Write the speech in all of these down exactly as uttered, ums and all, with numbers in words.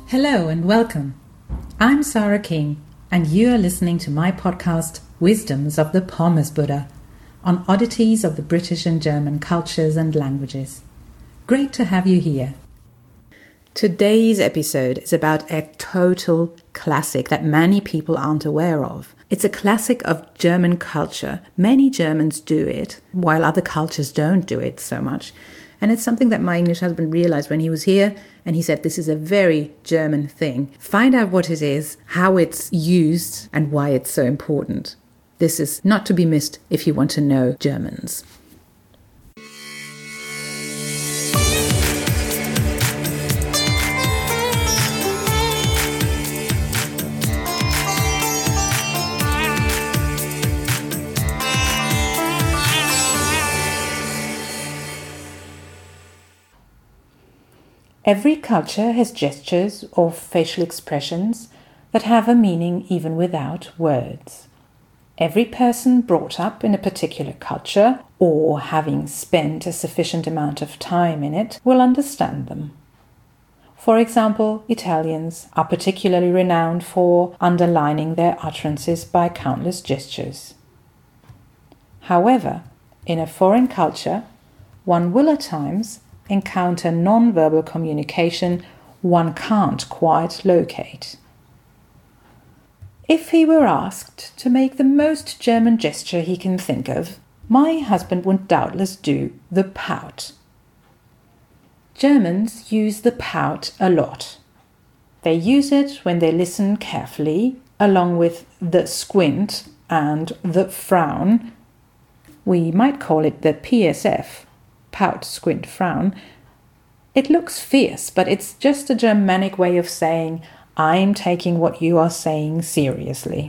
Hello and welcome. I'm Sarah King, and you are listening to my podcast, Wisdoms of the Pommes Buddha, on oddities of the British and German cultures and languages. Great to have you here. Today's episode is about a total classic that many people aren't aware of. It's a classic of German culture. Many Germans do it, while other cultures don't do it so much. And it's something that my English husband realized when he was here, and he said this is a very German thing. Find out what it is, how it's used, and why it's so important. This is not to be missed if you want to know Germans. Every culture has gestures or facial expressions that have a meaning even without words. Every person brought up in a particular culture, or having spent a sufficient amount of time in it, will understand them. For example, Italians are particularly renowned for underlining their utterances by countless gestures. However, in a foreign culture, one will at times encounter non-verbal communication one can't quite locate. If he were asked to make the most German gesture he can think of, my husband would doubtless do the pout. Germans use the pout a lot. They use it when they listen carefully, along with the squint and the frown. We might call it the P S F. Pout, squint, frown. It looks fierce, but it's just a Germanic way of saying, I'm taking what you are saying seriously.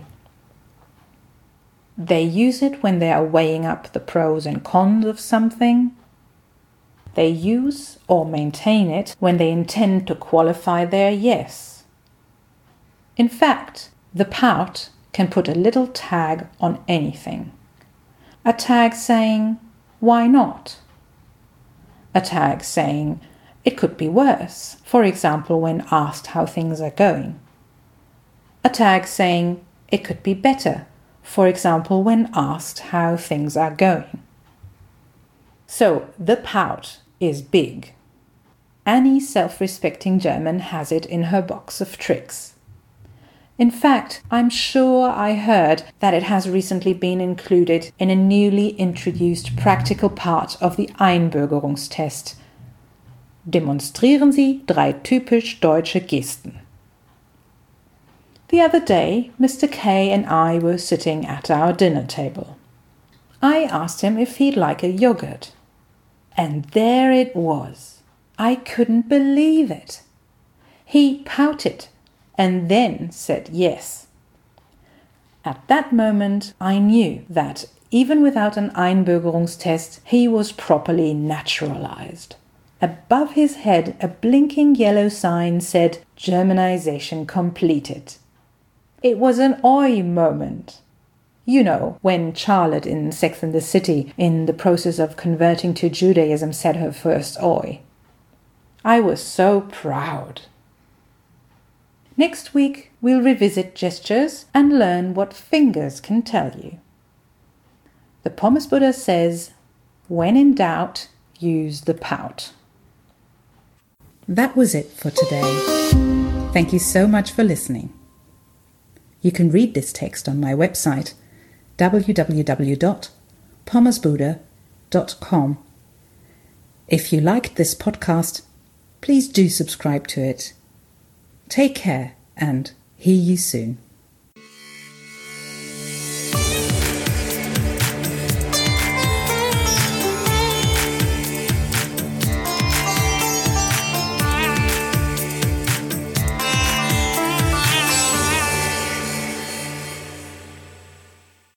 They use it when they are weighing up the pros and cons of something. They use or maintain it when they intend to qualify their yes. In fact, the pout can put a little tag on anything. A tag saying, why not? A tag saying, it could be worse, for example, when asked how things are going. A tag saying, it could be better, for example, when asked how things are going. So, the pout is big. Any self-respecting German has it in her box of tricks. In fact, I'm sure I heard that it has recently been included in a newly introduced practical part of the Einbürgerungstest. Demonstrieren Sie drei typisch deutsche Gesten. The other day, Mister K and I were sitting at our dinner table. I asked him if he'd like a yogurt. And there it was. I couldn't believe it. He pouted and then said yes. At that moment, I knew that, even without an Einbürgerungstest, he was properly naturalized. Above his head, a blinking yellow sign said, Germanization completed. It was an oi moment. You know, when Charlotte in Sex and the City, in the process of converting to Judaism, said her first oi. I was so proud. Next week, we'll revisit gestures and learn what fingers can tell you. The Pommes Buddha says, when in doubt, use the pout. That was it for today. Thank you so much for listening. You can read this text on my website, w w w dot pommes buddha dot com. If you liked this podcast, please do subscribe to it. Take care and hear you soon.